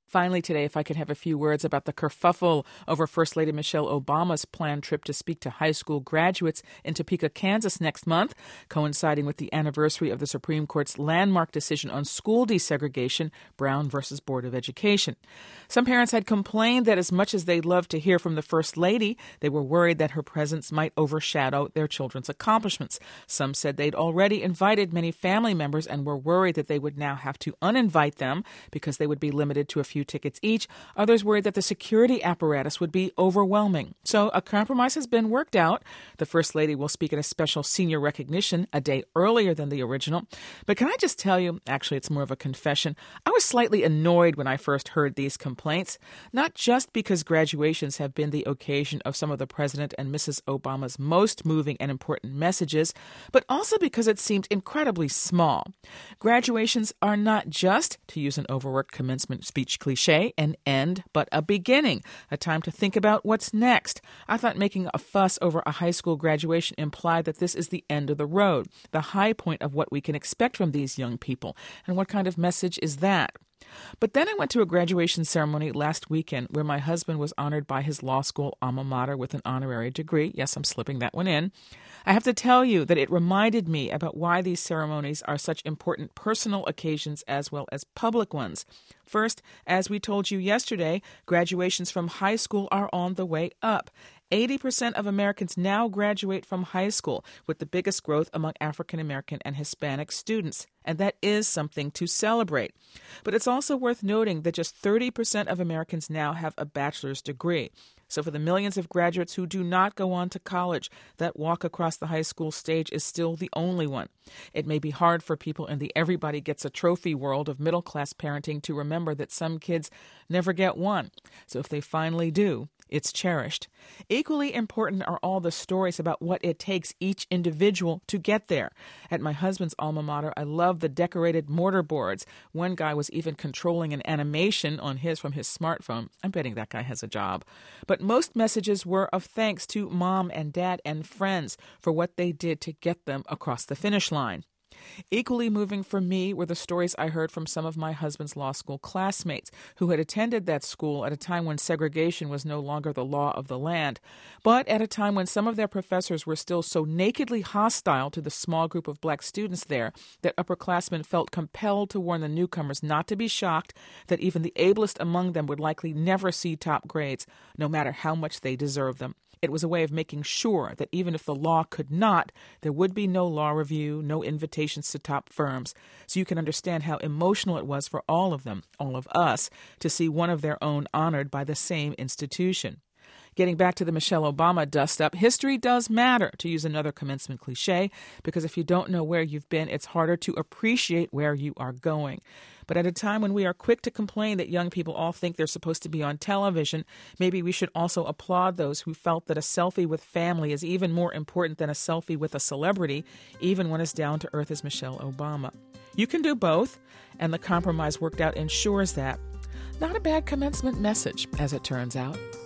Finally today, if I could have a few words about the kerfuffle over First Lady Michelle Obama's planned trip to speak to high school graduates in Topeka, Kansas next month, coinciding with the anniversary of the Supreme Court's landmark decision on school desegregation, Brown versus Board of Education. Some parents had complained that as much as they'd love to hear from the First Lady, they were worried that her presence might overshadow their children's accomplishments. Some said they'd already invited many family members and were worried that they would now have to uninvite them because they would be limited to a few tickets each. Others worried that the security apparatus would be overwhelming. So a compromise has been worked out. The First Lady will speak at a special senior recognition a day earlier than the original. But can I just tell you, actually it's more of a confession, I was slightly annoyed when I first heard these complaints, not just because graduations have been the occasion of some of the President and Mrs. Obama's most moving and important messages, but also because it seemed incredibly small. Graduations are not just, to use an overworked commencement speech cliche, an end, but a beginning, a time to think about what's next. I thought making a fuss over a high school graduation implied that this is the end of the road, the high point of what we can expect from these young people. And what kind of message is that? But then I went to a graduation ceremony last weekend where my husband was honored by his law school alma mater with an honorary degree. Yes, I'm slipping that one in. I have to tell you that it reminded me about why these ceremonies are such important personal occasions as well as public ones. First, as we told you yesterday, graduations from high school are on the way up. 80% of Americans now graduate from high school, with the biggest growth among African American and Hispanic students. And that is something to celebrate. But it's also worth noting that just 30% of Americans now have a bachelor's degree. So for the millions of graduates who do not go on to college, that walk across the high school stage is still the only one. It may be hard for people in the everybody gets a trophy world of middle-class parenting to remember that some kids never get one. So if they finally do, it's cherished. Equally important are all the stories about what it takes each individual to get there. At my husband's alma mater, I love the decorated mortar boards. One guy was even controlling an animation on from his smartphone. I'm betting that guy has a job. But most messages were of thanks to mom and dad and friends for what they did to get them across the finish line. Equally moving for me were the stories I heard from some of my husband's law school classmates who had attended that school at a time when segregation was no longer the law of the land, but at a time when some of their professors were still so nakedly hostile to the small group of black students there that upperclassmen felt compelled to warn the newcomers not to be shocked that even the ablest among them would likely never see top grades, no matter how much they deserved them. It was a way of making sure that even if the law could not, there would be no law review, no invitations to top firms. So you can understand how emotional it was for all of them, all of us, to see one of their own honored by the same institution. Getting back to the Michelle Obama dust-up, history does matter, to use another commencement cliche, because if you don't know where you've been, it's harder to appreciate where you are going. But at a time when we are quick to complain that young people all think they're supposed to be on television, maybe we should also applaud those who felt that a selfie with family is even more important than a selfie with a celebrity, even when as down to earth as Michelle Obama. You can do both, and the compromise worked out ensures that. Not a bad commencement message, as it turns out.